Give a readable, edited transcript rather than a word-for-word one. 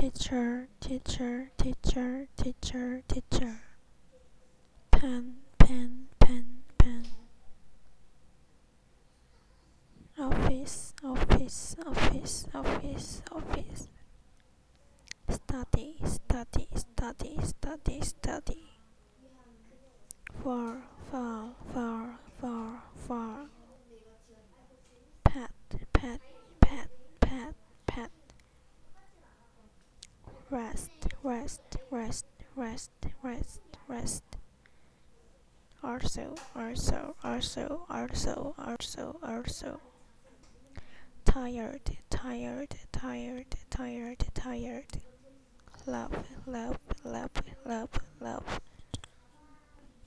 teacher, teacher, teacher, teacher, teacher. Pen, pen, pen, pen. Office, office, office, office, office. Study, study, study, study, study. Far, far, far, far, far. Pet, pet, pet, pet, pet. Rest, rest, rest, rest, rest, rest. Also, also, also, also, also, also. Tired, tired, tired, tired, tired. Love, love, love, love, love.